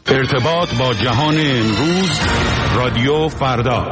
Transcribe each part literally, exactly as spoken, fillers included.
ارتباط با جهان امروز، رادیو فردا.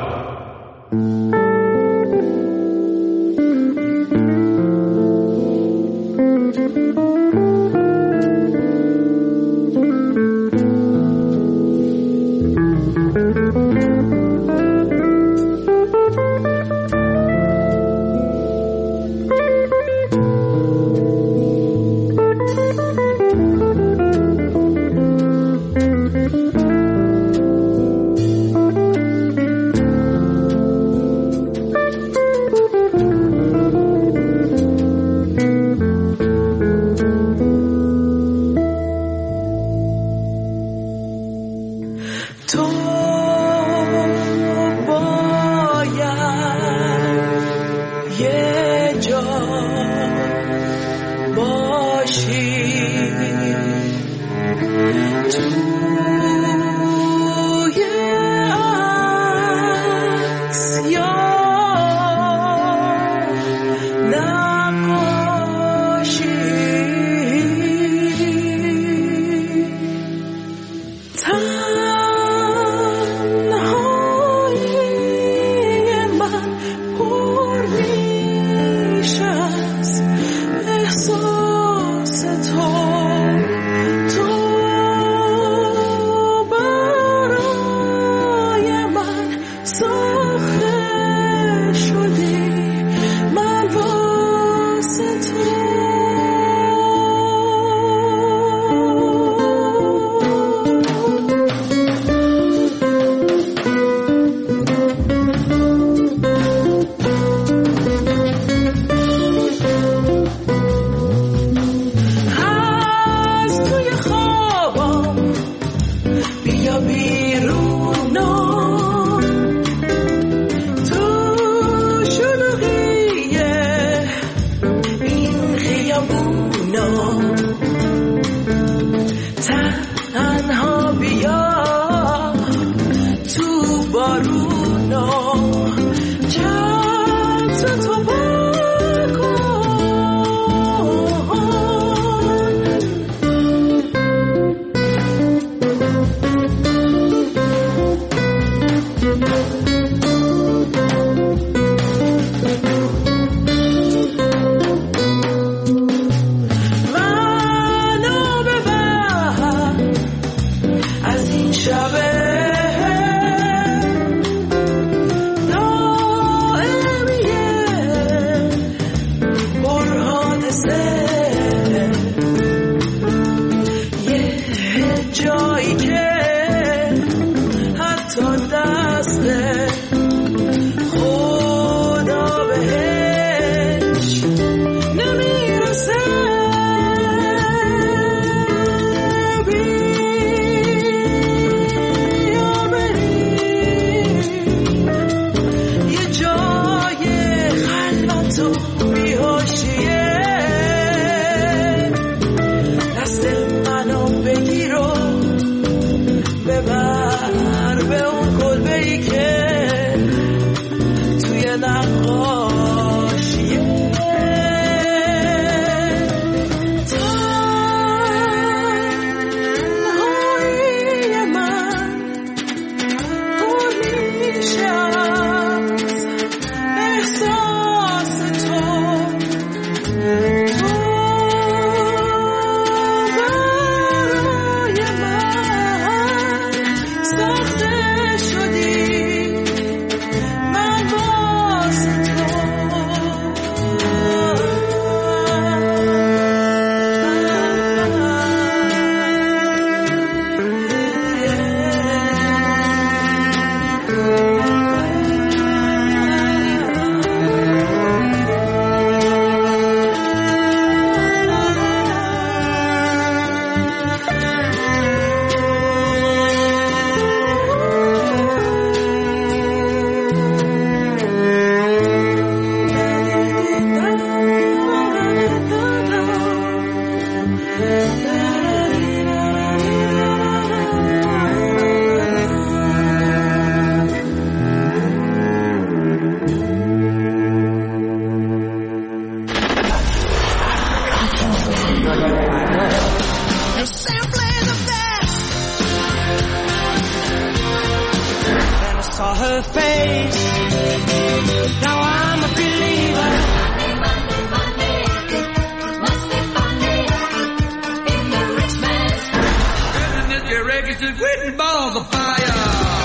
her face. Now I'm a believer. Money, money, money, must be funny in the rich man's and this registered written balls of fire.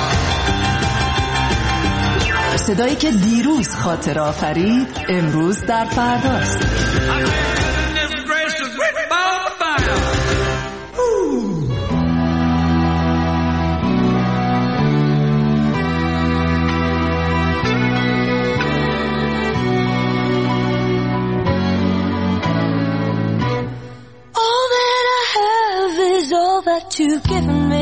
صدایی که دیروز خاطر آفرید امروز در فرداست. That you've given me.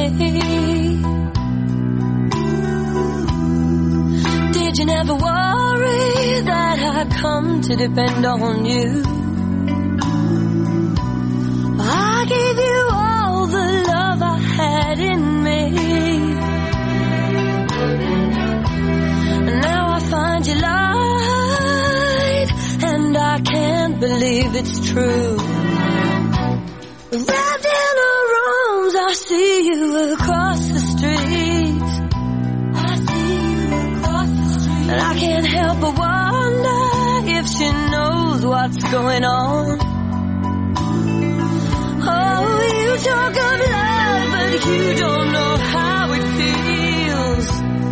Did you never worry that I'd come to depend on you? I gave you all the love I had in me, and now I find you lied, and I can't believe it's true. Wrapped in her arms, I see you across the street. I see you across the street. And I can't help but wonder if she knows what's going on. Oh, you talk of love, but you don't know how it feels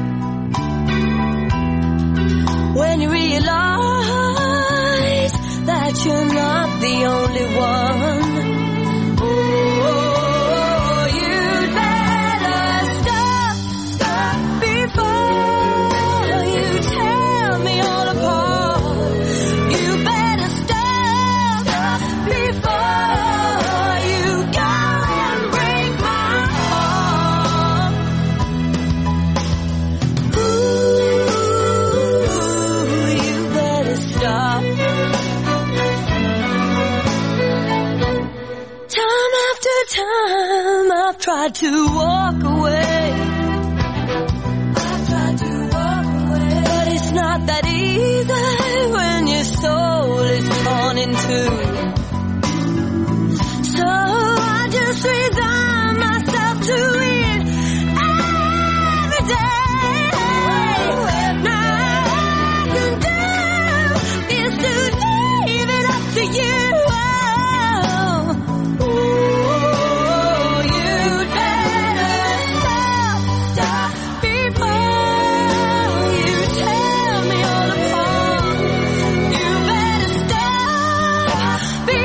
when you realize that you're not the only one. Time I've tried to walk away. I've tried to walk away, but it's not that easy when your soul is torn in two. So I just resign myself to it every day. Now all I can do is to leave it up to you. Be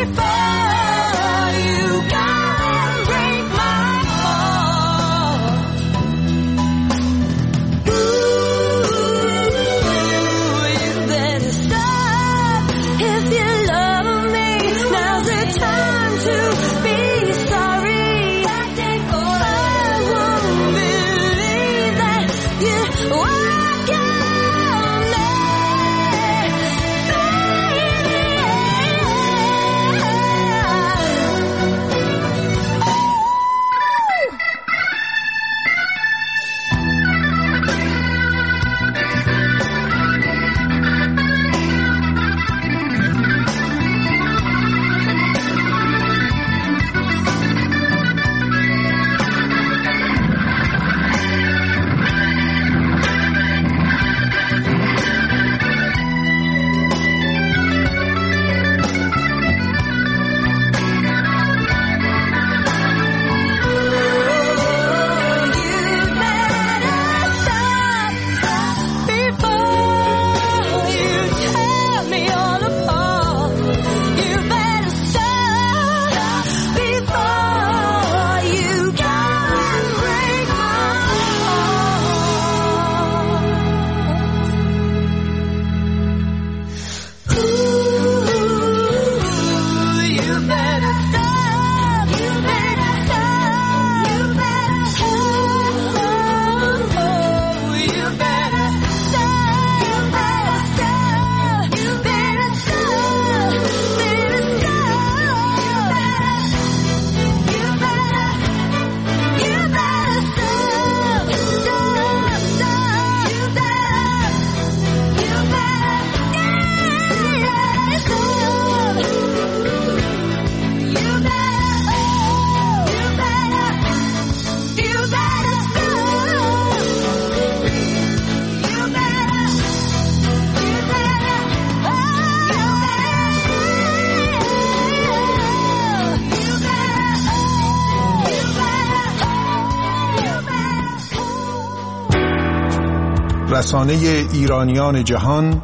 رسانه ایرانیان جهان،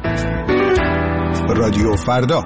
رادیو فردا.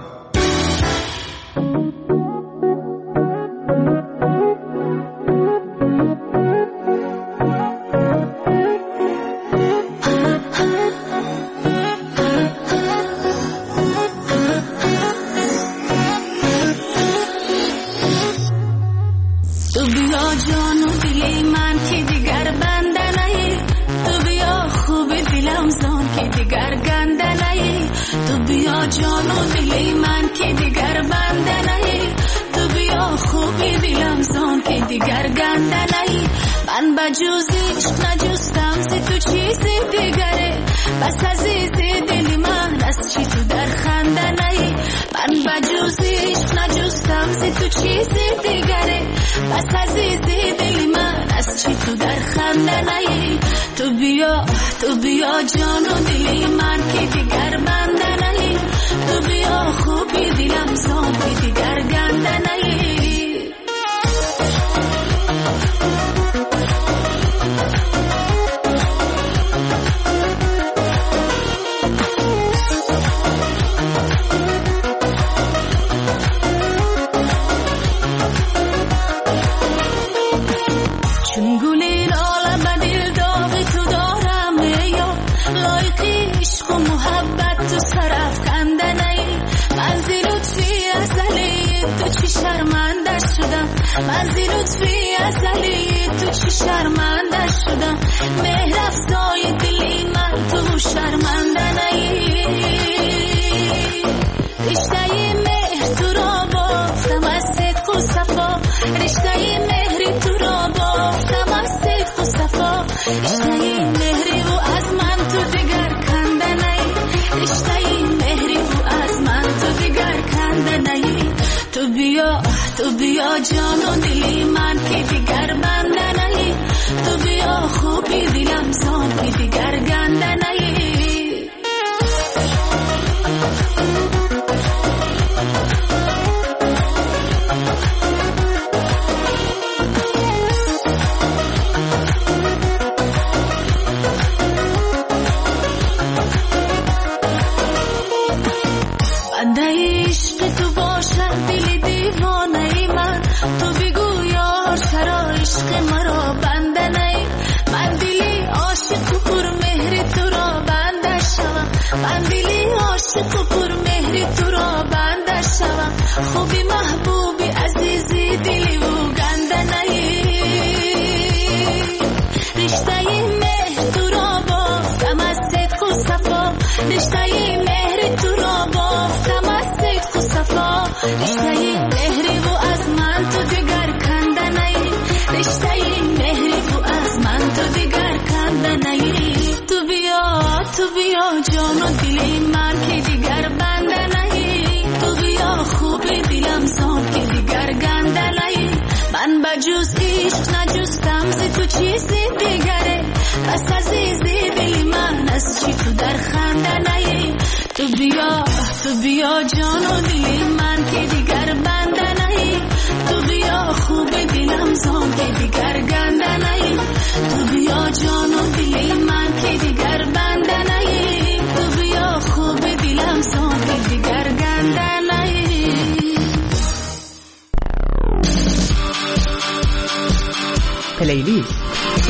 پلیلیست.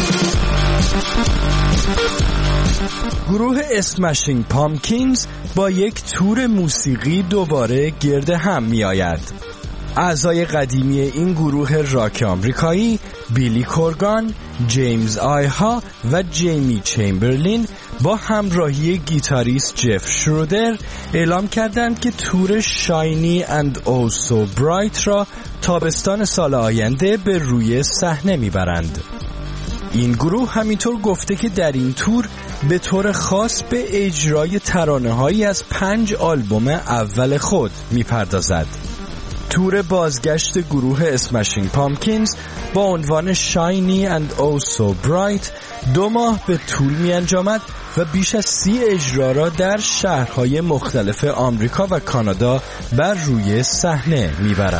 گروه اسمشینگ پامکینز با یک تور موسیقی دوباره گرد هم می آید. اعضای قدیمی این گروه راک آمریکایی بیلی کورگان، جیمز آیها و جیمی چمبرلین با همراهی گیتاریست جف شرودر اعلام کردند که تور شاینی اند او سو برایت را تابستان سال آینده به روی صحنه میبرند. این گروه همینطور گفته که در این تور به طور خاص به اجرای ترانه‌هایی از پنج آلبوم اول خود میپردازد. تور بازگشت گروه اسمشینگ پامکینز با عنوان شاینی اند او سو برایت دو ماه به طول می انجامد و بیش از سی اجرا را در شهرهای مختلف آمریکا و کانادا بر روی صحنه می برد.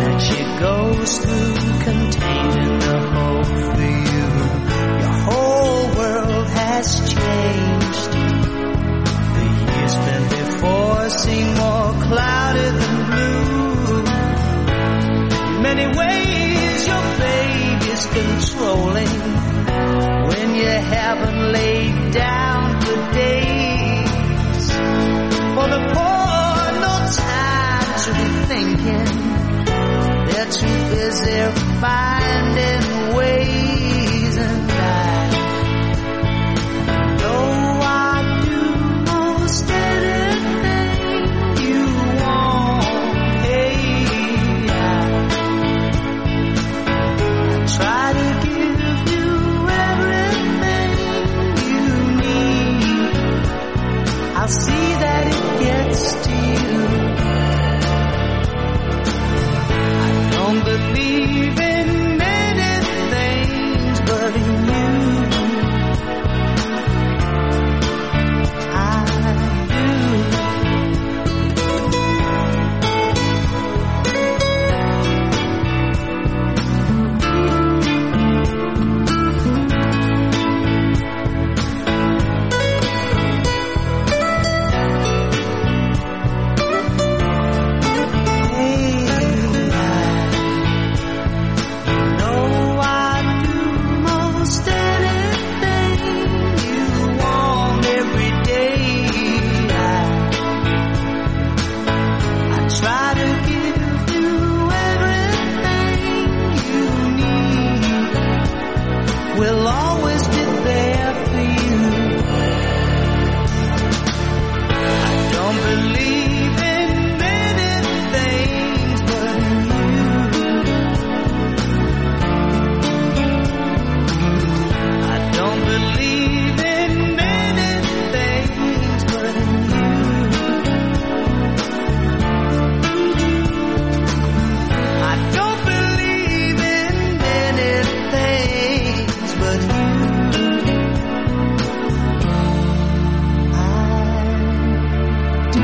thinking they're too busy finding ways, and I know I do most anything you want. Hey, I try to give you everything you need. I'll see that it gets to you. I don't believe in many things, but in you I do. We'll always be there for you. I don't believe in many things, but in you. I don't believe in many things, but in you. I don't believe in many things, but you, I do.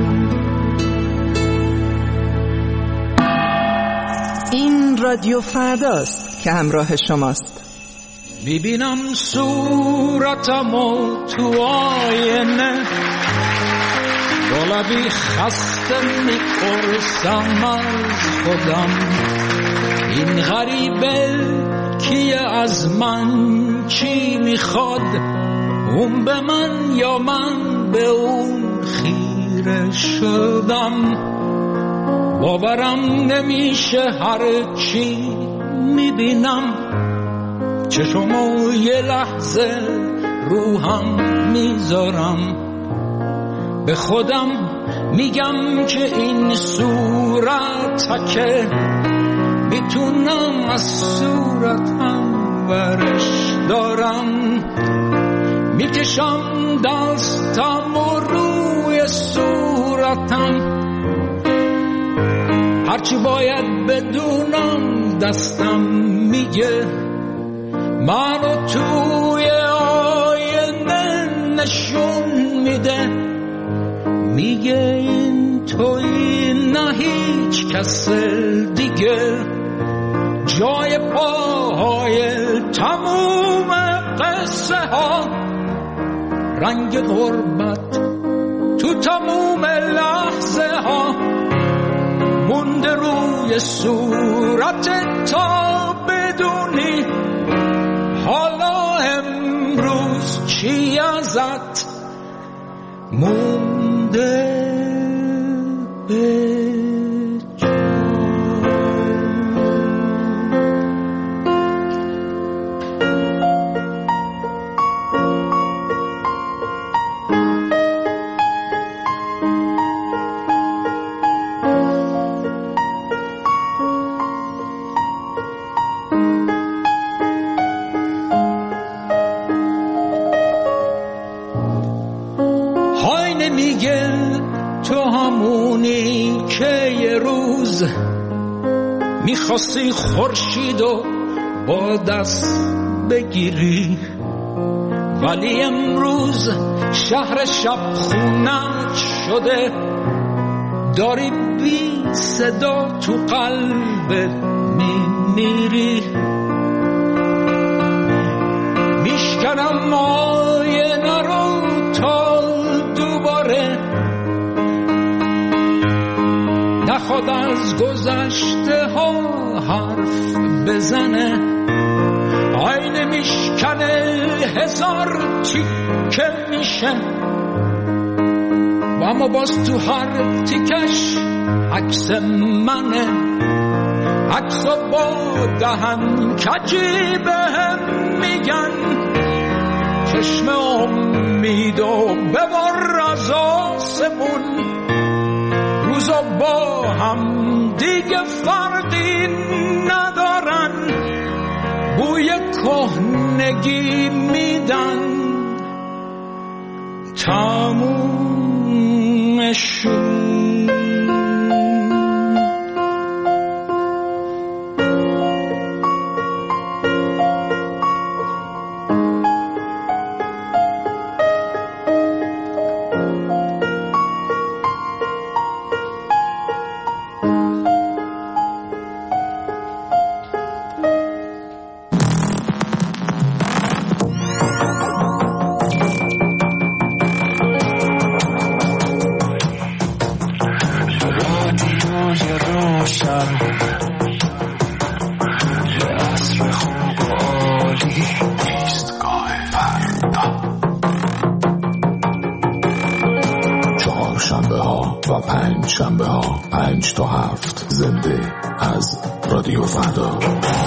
این رادیو فرداست که همراه شماست. میبینم صورتمو تو آینه، با لبی خسته میپرسم از خودم این غریبه کیه، از من چی میخواد، اون به من یا من به اون خیره شدم. باورم نمیشه هر چی میبینم، چشمو یه لحظه روحم میذارم، به خودم میگم که این صورت که میتونم از صورتم برش دارم. میکشم دستم و روی صورتم، هرچی باید بدونم دستم میگه، منو توی آینه نشون میده، میگه این توی نه هیچ کس دیگه، جای پاهای تموم قصه ها، رنگ غربت تو تموم لحظه ها، مونده روی صورت تا بدونی حالا امروز چی ازت مونده به میگه تو همونی که یه روز میخواستی خورشیدو با دست بگیری، ولی امروز شهر شب خونت شده، داری بی صدا تو قلبت میمیری. میشکنم آینه رو تا دوباره نخواد از گذشته ها حرف بزنه، آینه میشکنه هزار تیکه میشه، و اما باز تو هر تیکش عکس منه، عکسو با دهن کجی بهم میگن چشم امیدو ببر از آسمون، روزو با هم دیگه فرقی ندارن، بوی کهنگی میدن تمومشون. شنبه ها پنج تا هفت زنده از رادیو فردا.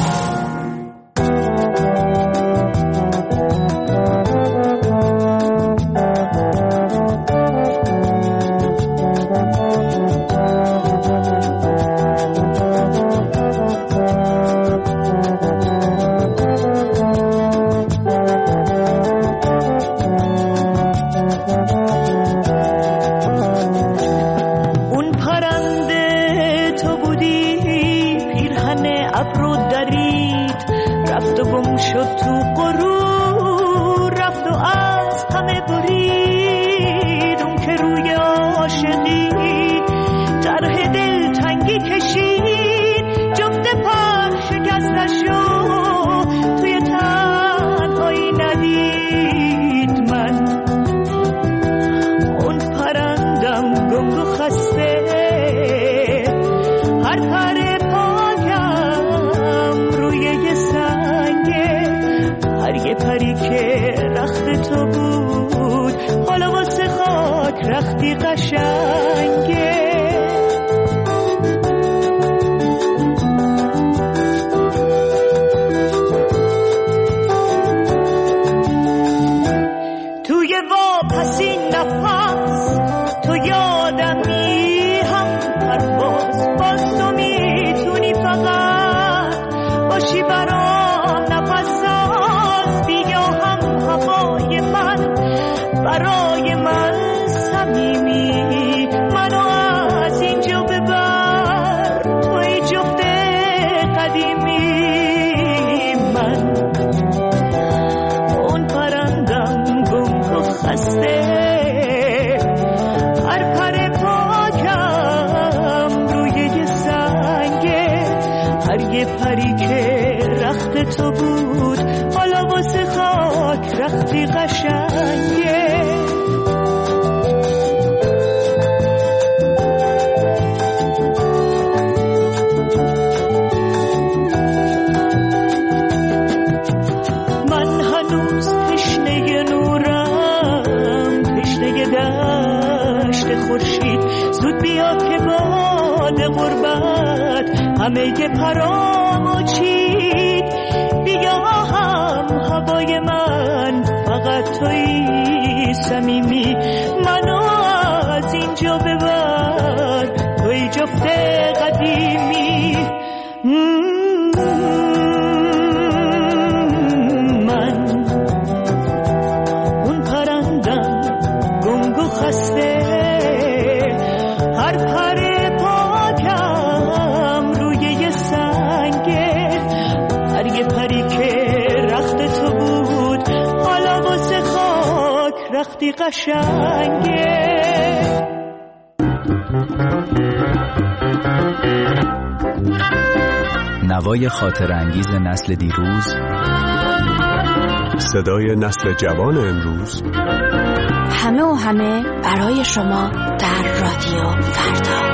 همه پرامو چید بیا هم هوای من فقط توی صمیمی منو از اینجا ببر توی جفت قدیمی من اون پرندم گنگ و خسته هر پر رختی قشنگه. نوای خاطر انگیز نسل دیروز، صدای نسل جوان امروز، همه و همه برای شما در رادیو فردا.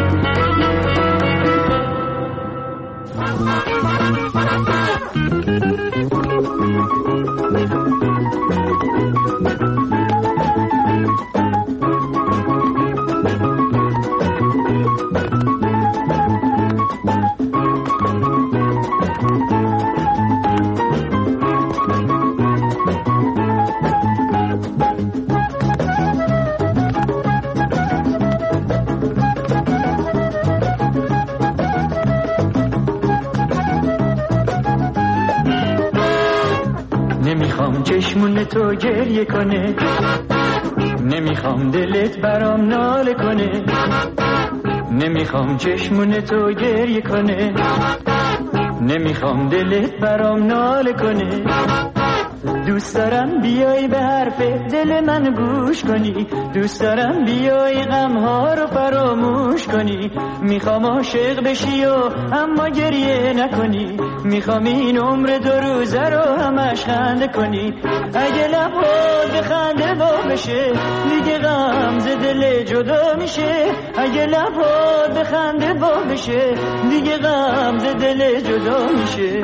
چشمون تو گریه کنه، نمیخوام دلت برام ناله کنه، نمیخوام چشمون تو گریه کنه، نمیخوام دلت برام ناله کنه. دوست دارم بیای به حرف دل من گوش کنی، دوست دارم بیای غمها رو فراموش کنی. میخوام عاشق بشی و اما گریه نکنی، میخوام این عمر دو روزه رو همش خنده کنی. اگه لبات به خنده وا بشه دیگه غم ز دل جدا میشه، اگه لبات به خنده وا بشه دیگه غم ز دل جدا میشه.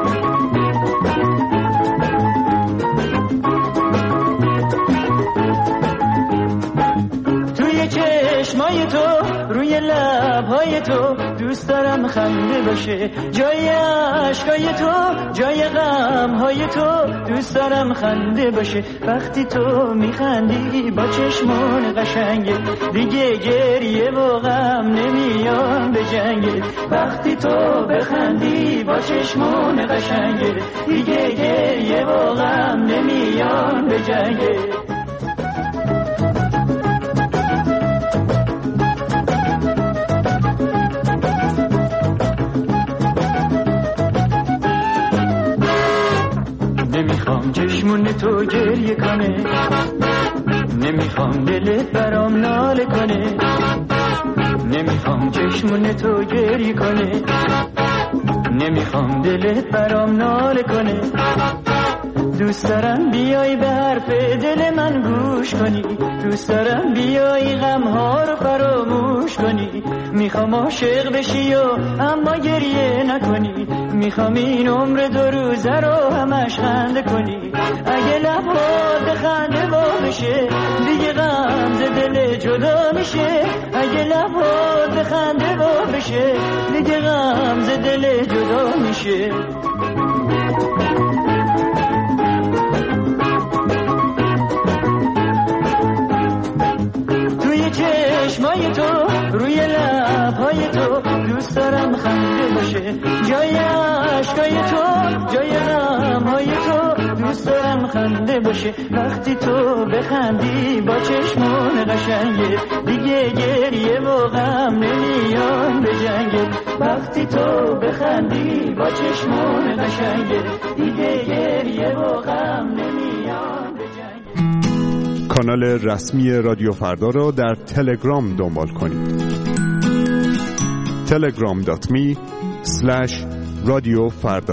چشمای تو روی لبهای تو دوست دارم خنده باشه، جای عشقای تو جای غمهای تو دوست دارم خنده باشه. وقتی تو میخندی با چشمون قشنگه دیگه گریه و غم نمیان به جنگه. وقتی تو بخندی با چشمون قشنگه دیگه گریه و غم نمیان به جنگه. نمیخوام چشمون تو گریه کنه، نمیخوام دلت برام ناله کنه، نمیخوام چشمون تو گریه کنه، نمیخوام دلت برام ناله کنه. دوست دارم بیای به حرف دل من گوش کنی، دوست دارم بیای غمها رو فراموش کنی. میخوام عاشق بشی و اما گریه نکنی، میخوام این عمر دو روزه رو همش خنده کنی. اگه لبات به خنده وا بشه دیگه غم ز دل جدا میشه، اگه لبات به خنده وا بشه دیگه غم ز دل جدا میشه. چشمای تو روی لبهای تو دوست دارم خنده باشه، جای عشقای تو جای غمهای تو دوست دارم خنده باشه. وقتی تو بخندی با چشمون قشنگه دیگه گریه و غم نمیان به جنگه. وقتی تو بخندی با چشمون قشنگه دیگه گریه و غم نمیان به جنگه. کانال رسمی رادیو فردا را در تلگرام دنبال کنید. تلگرام دات می اسلش رادیو فردا.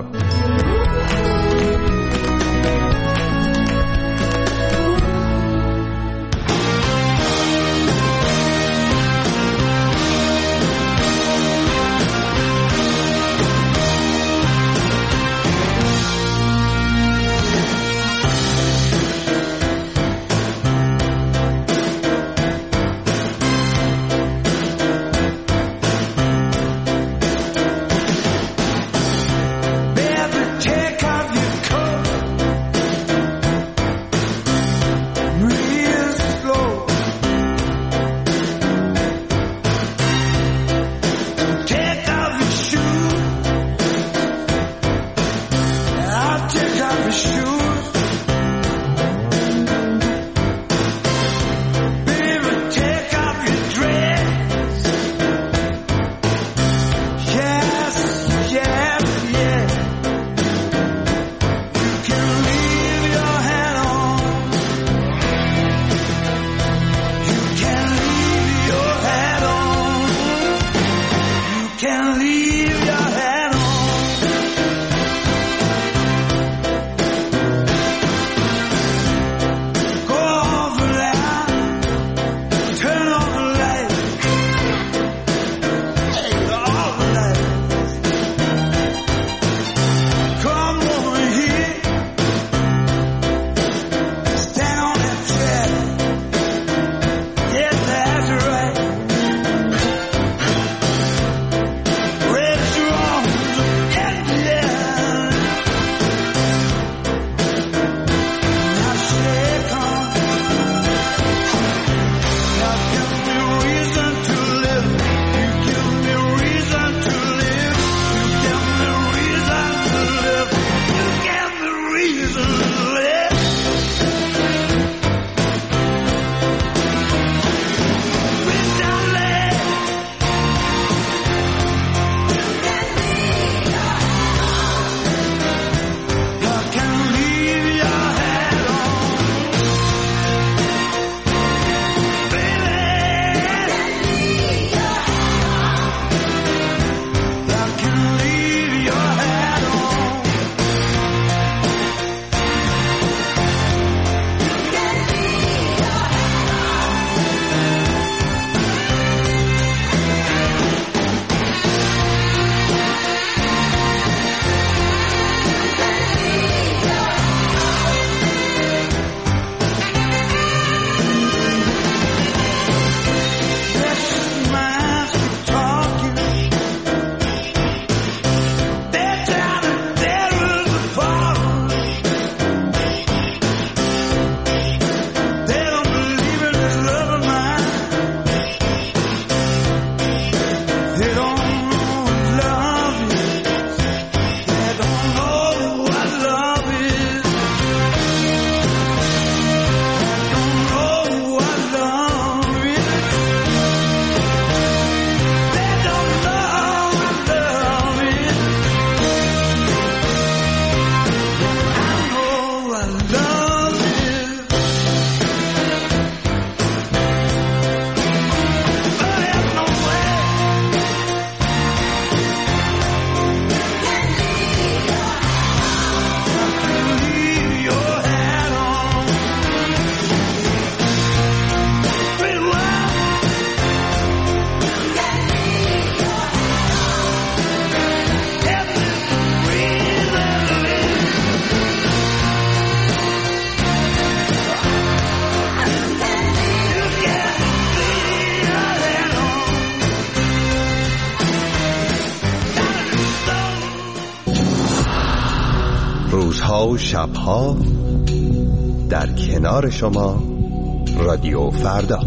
روزها و شبها در کنار شما رادیو فردا.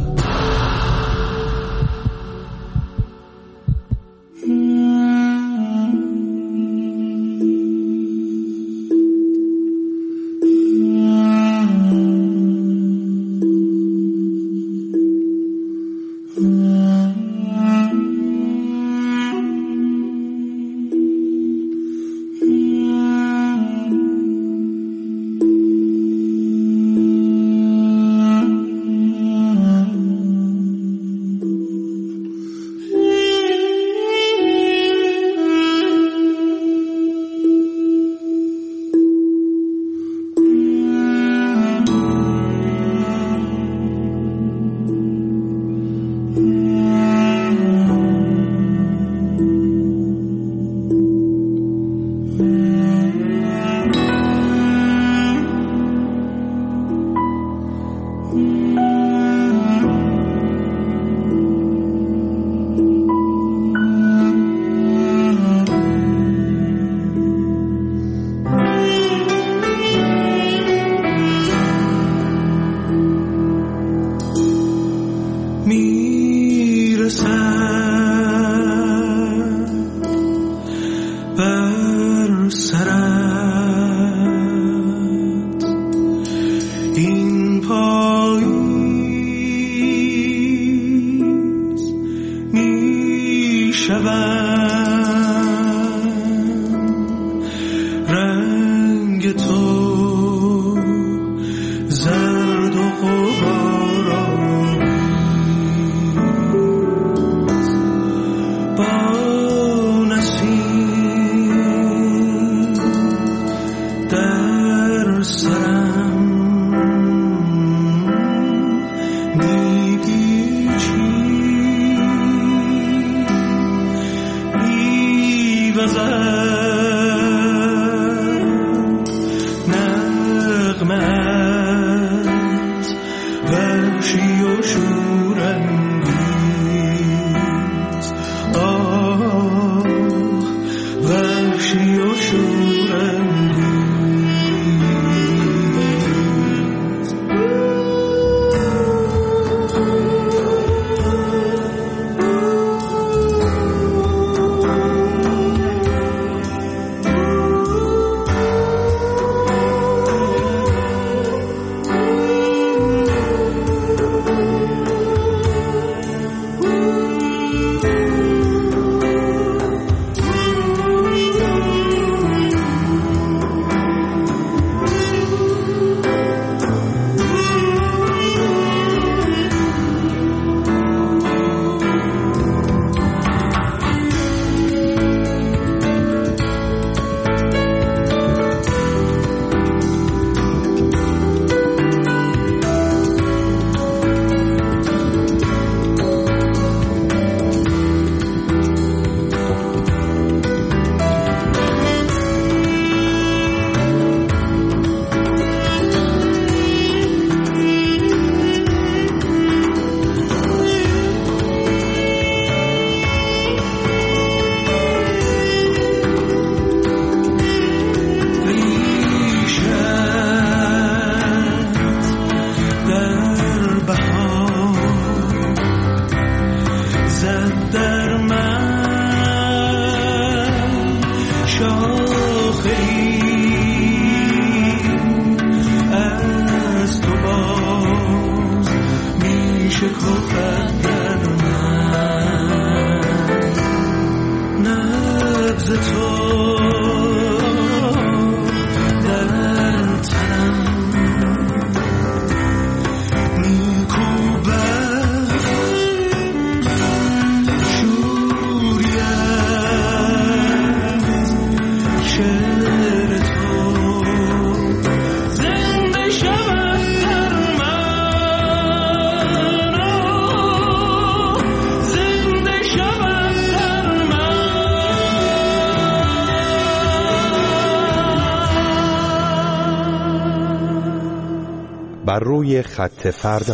بر روی خط فردا.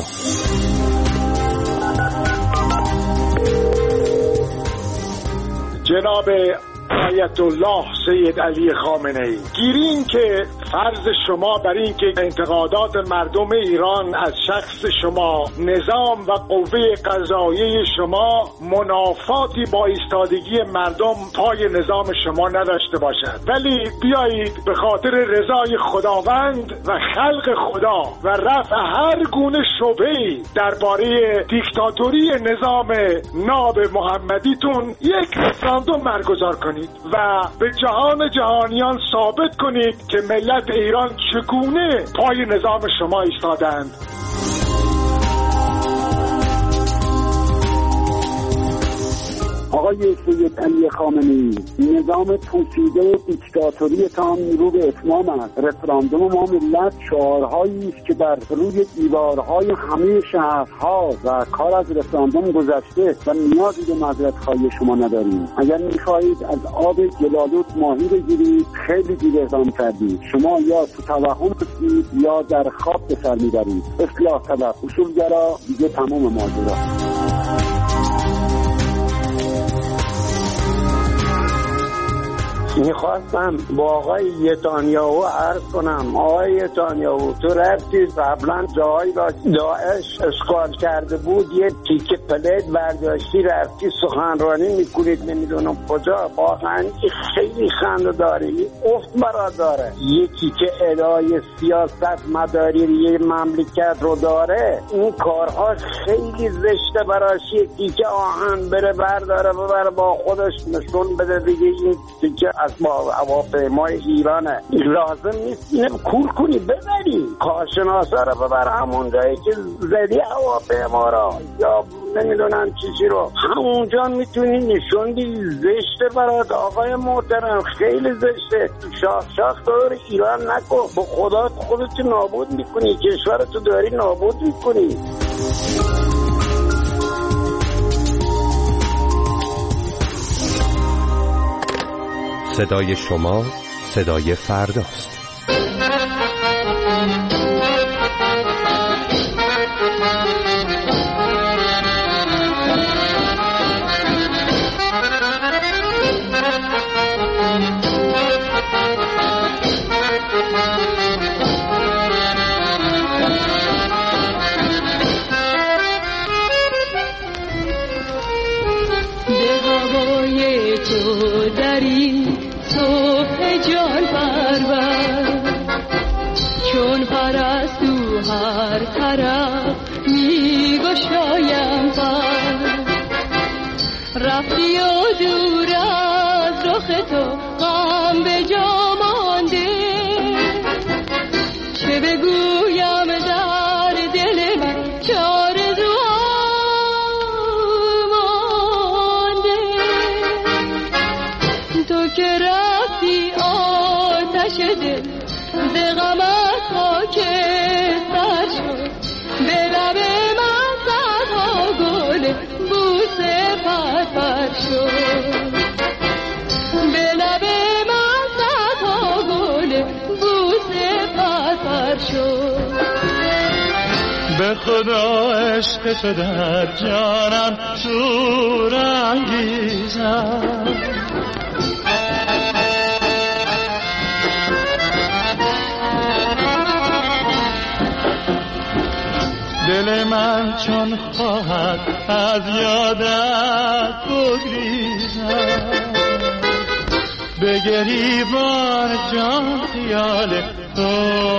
جناب آیت الله سید علی خامنه‌ای. گیرین که فرض شما بر این که انتقادات مردم ایران از شخص شما، نظام و قوه قضاییه شما منافاتی با ایستادگی مردم پای نظام شما نداشته باشد، ولی بیایید به خاطر رضای خداوند و خلق خدا و رفع هر گونه شبهه‌ای درباره دیکتاتوری نظام ناب محمدیتون یک رفراندوم برگزار کنید و به جهان جهانیان ثابت کنید که ملت ایران چگونه پای نظام شما ایستادند. آقای سید علی خامنه‌ای، نظام پوسیده و دیکتاتوریتان رو به اتمام است. رفراندوم ما ملت شعارهایی است که بر روی دیوارهای همه شهرها و کار از رفراندوم گذشته و نیازی به معذرت‌خواهی شما نداریم. اگر می‌خواهید از آب گلالود ماهی بگیرید خیلی دیر اقدام کردید. شما یا تو توهم هستید یا در خواب به سر میبرید. اصلاح طلب، اصولگرا، دیگه تمام ماجرا. میخواستم با آقای نتانیاهو عرض کنم، آقای نتانیاهو تو رفتی قبلا جایی را داعش اشغال کرده بود یه تیکه پلیت برداشتی رفتی سخنرانی میکنید نمیدونم کجا. واقعا خیلی خنده داری، افت برا داره. یکی که ادای سیاست مداری یه مملکت رو داره این کارها خیلی زشته براش. یکی که آهن بره برداره ببره با خودش نشون بده دیگه این تیکه از با هواپیمای ایرانه. لازم نیست اینه کول کنی ببری کارشناسا رو ببر همون جایی که زدی هواپیما را یا نمیدونم چی چی رو همونجا میتونی نشون دی. زشته برات آقای محترم، خیلی زشته. شاخ شاخ دور ایران نکن، با خدا خودت نابود میکنی، کشورتو داری نابود میکنی. صدای شما صدای فرداست. به هوای تو در این صبح جان پرور چون پرستو هر طرف می گشایم پر رفتی و دور از رخ تو غم به جا مانده چه بگویم در دل من چه آرزو مانده تو که رفتی آتش دل ز غمت خاکستر شد به لب من صدها گل بوسه پرپر شد به لب من صدها گل بوسه پرپر شد. به خدا عشق تو در جانم شور انگیزد دل من چون خواهد از یادت بگریزد به گریبان جان خیال تو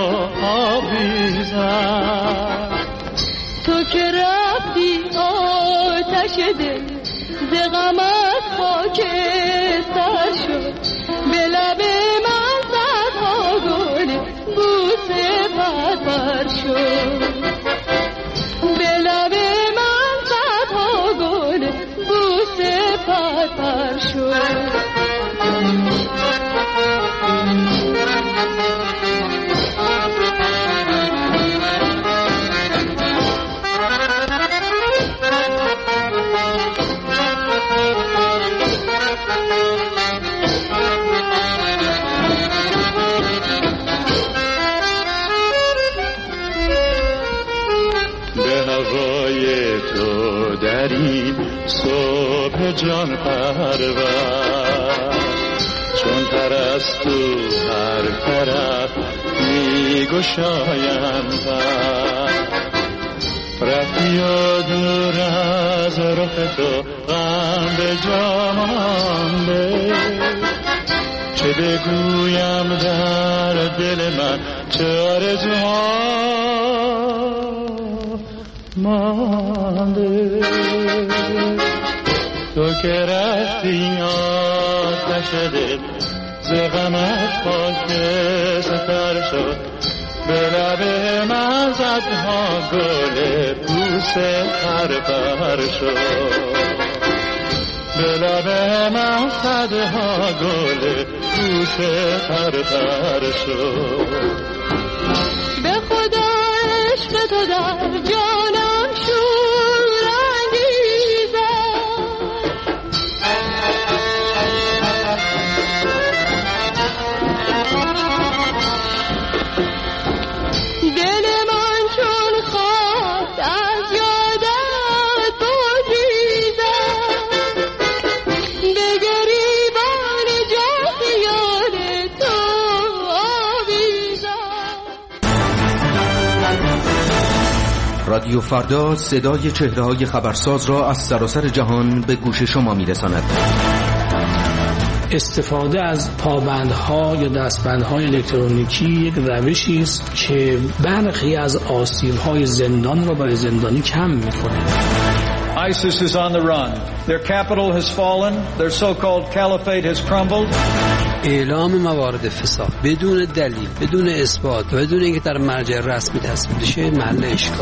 آویزد تو که رفتی آتش دل ز غمت خاکستر شد به لب من صدها گل بوسه پرپر شد به لب من صدها گل بوسه پرپر شد. در این صبح جان پرور چون پرستو هر طرف می گشایند رفتی و دور از رخ تو غم به جا مانده چه بگویم در دل من چه آرزوها مانده تو که رفتی آتش دل ز غمت پاک ستر شد به لب من صدها گل بوس پر پر شد به لب من صدها گل بوس پر پر شد به خدا عشق تو در جانم شور انگیزه دل من چون خواست از یادت بگریزه به گریبان جان یاد تو آویزم. رادیو فردا صدای چهره‌های خبرساز را از سراسر جهان به گوش شما می‌رساند. استفاده از پابندها یا دستبندهای الکترونیکی یک روشی است که برخی از آسیب‌های زندان را برای زندانی کم می‌کند. ISIS is on the run. Their capital has fallen. Their so-called caliphate has crumbled. اعلام موارد فساد بدون دلیل، بدون اثبات، بدون اینکه در مرجع رسمی تصویب بشه محل اشکال.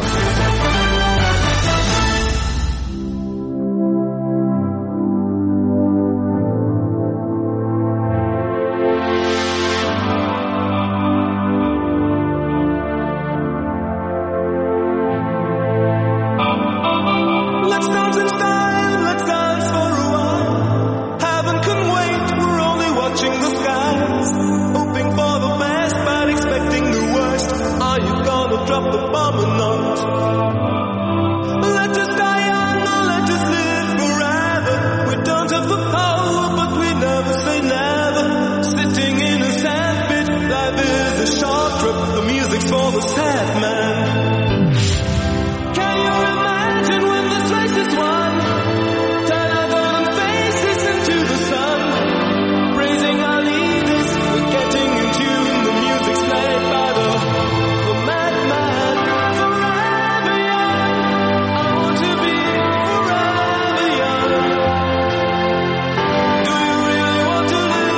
Do you really want to live?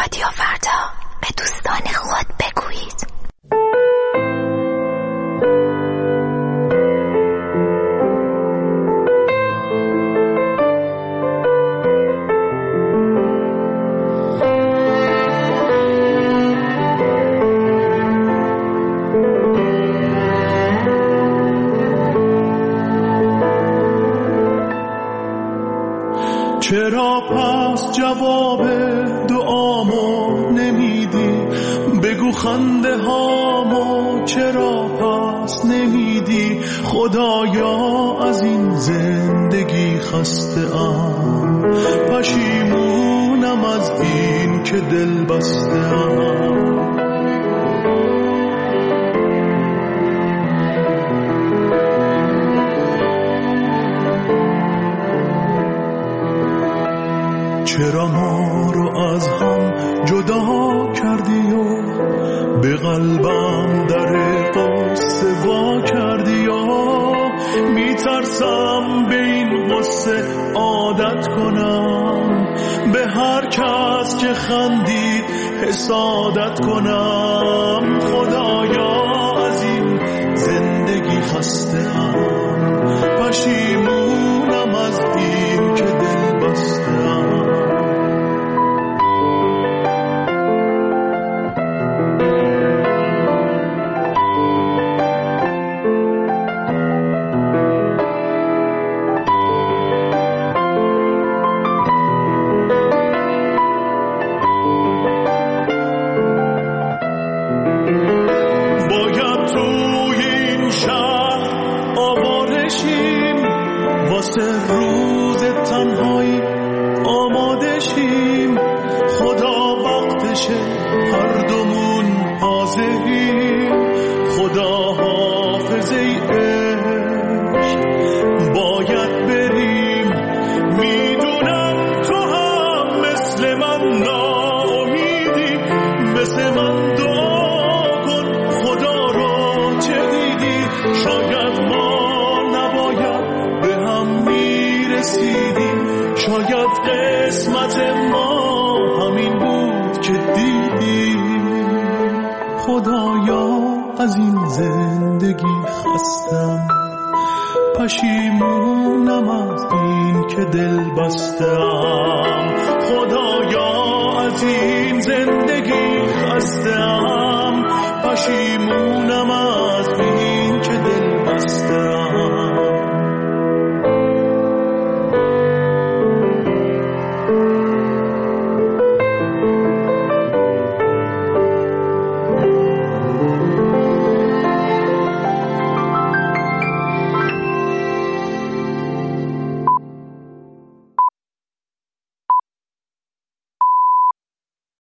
رادیو فردا، به دوستان خود بگویید. چرا پس جواب دعامو نمیدی؟ بگو خنده هامو چرا پس نمیدی؟ خدایا از این زندگی خسته ام، پشیمونم از این که دل بسته ام. چرا ما رو از هم جدا کردی و به قلبم در قصه وا کردی و میترسم به این قصه عادت کنم، به هر کس که خندید حسادت کنم. خدایا از این زندگی خسته ام، پشیمونم از این که دل بسته ام. از این زندگی خستم، پشیمونم از این که دل بستم. خدایا از این زندگی خستم، پشیمونم